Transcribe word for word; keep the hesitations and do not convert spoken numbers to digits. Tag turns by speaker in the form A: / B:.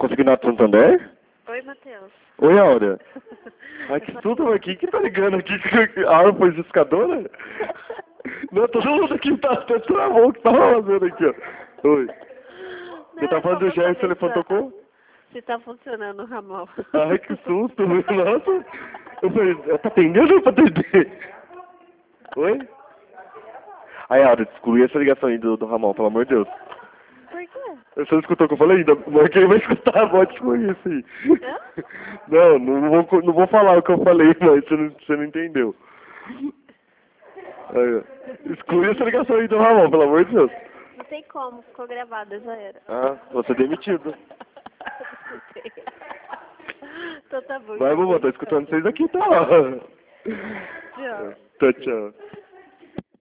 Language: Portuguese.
A: Consignado Santander?
B: Oi, Matheus.
A: Oi, Áurea. Ai, que tudo aqui. Quem tá ligando aqui? A Áurea foi justificadora? Não, todo mundo aqui tá tentando a mão que tá fazendo aqui, ó. Oi. Você tá falando do Jair, o telefone tocou?
B: Se tá funcionando o ramal.
A: Ai, que susto. Nossa. Eu falei, tá atendendo ou pra atender? Oi? Aí, Áurea, exclui essa ligação aí do, do Ramon, pelo amor de Deus.
B: Por quê?
A: Você não escutou o que eu falei ainda? Mas quem vai escutar, pode excluir isso aí.
B: Hã?
A: Não, não vou, não vou falar o que eu falei, mas você não, você não entendeu. Aí, ó. Exclui essa ligação aí do Ramon, pelo amor de Deus.
B: Não tem como, ficou gravada, já era.
A: Ah, você é demitido.
B: Desculpei. Então tá bom.
A: Vai, vovó, tô escutando vocês aqui, tá?
B: Tchau.
A: Tchau, tchau.